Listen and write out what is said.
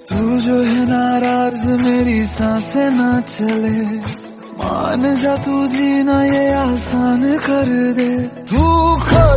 तू जो है नाराज मेरी सांसें ना चले, मान जा तू जीना ये आसान कर दे। तू